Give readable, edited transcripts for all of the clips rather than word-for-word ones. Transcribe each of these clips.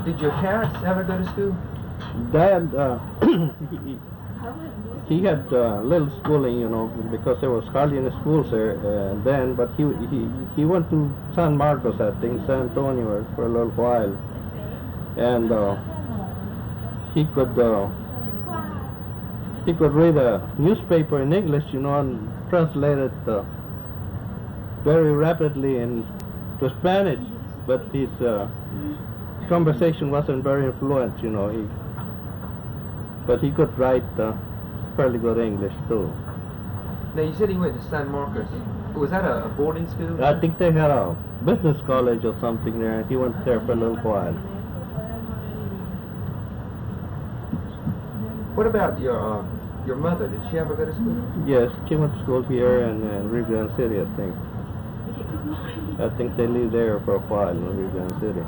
Did your parents ever go to school? Dad, he had little schooling, because there was hardly any schools there then. But he went to San Marcos, I think, San Antonio, for a little while, and he could read a newspaper in English, and translate it very rapidly into Spanish. But his conversation wasn't very fluent, but he could write fairly good English too. Now you said he went to San Marcos. Was that a boarding school? I think they had a business college or something there, and he went there for a little while. What about your mother? Did she ever go to school? Yes, she went to school here in Rio Grande City, I think. I think they lived there for a while in Rio Grande City.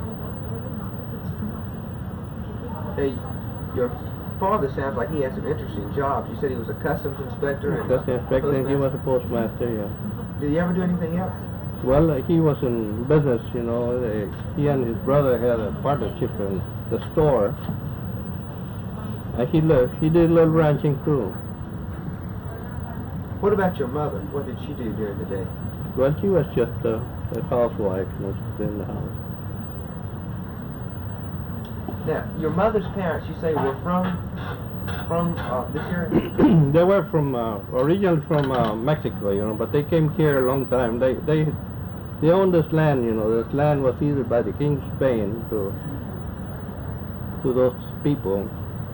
Hey, your father sounds like he had some interesting jobs. You said he was a customs inspector and Customs inspector, and he was a postmaster, yeah. Did he ever do anything else? Well, he was in business, he and his brother had a partnership in the store. And he did a little ranching too. What about your mother? What did she do during the day? Well, she was just a housewife, in the house. Now, your mother's parents, you say, were from this area? They were from originally from Mexico, but they came here a long time. They owned this land, This land was ceded by the King of Spain to those people.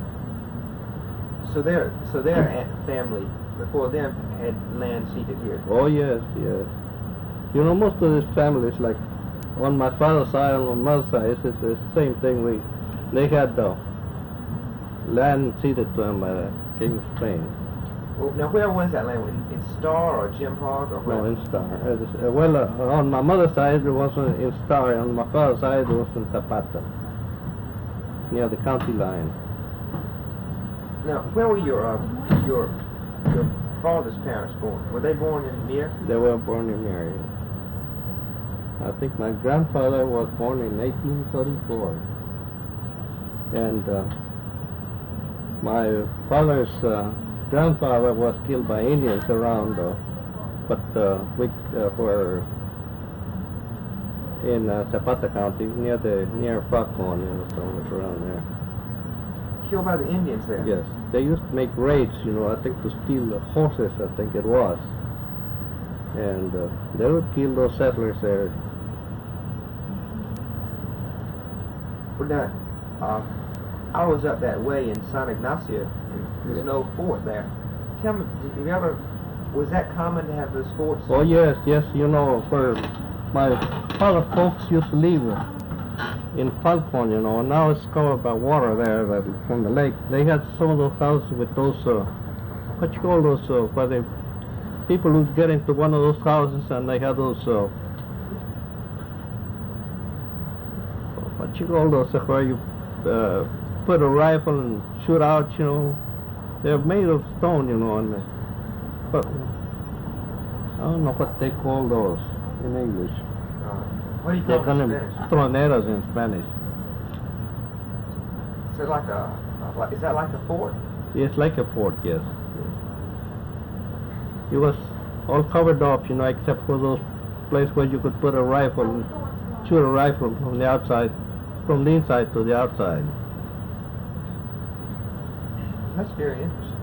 So their family before them had land ceded here. Oh yes, yes. Most of these families, like on my father's side and on my mother's side, it's the same thing. They had land ceded to them by the King of Spain. Well, now where was that land? In Star or Jim Hog or where? No, in Star. On my mother's side it was in Star. On my father's side it was in Zapata, near the county line. Now, where were your father's parents born? Were they born in Mir? They were born in Mir. I think my grandfather was born in 1834, and my father's grandfather was killed by Indians around, but we were in Zapata County, near Foghorn, somewhere around there. Killed by the Indians there? Yes. They used to make raids, I think to steal the horses, I think it was. And they would kill those settlers there. Well, now, I was up that way in San Ignacio, and there's no fort there. Tell me, was that common to have those forts? Oh yes, for my father folks used to live in Falcon, and now it's covered by water there from the lake. They had some of those houses with those, what you call those, where the people would get into one of those houses and they had those, what you call those, where you put a rifle and shoot out, They're made of stone, but I don't know what they call those in English. What do you call them in Spanish? Troneras in Spanish. So is that like a fort? It's like a fort, yes. It was all covered up, except for those places where you could put a rifle and shoot a rifle from the outside, from the inside to the outside. That's very interesting.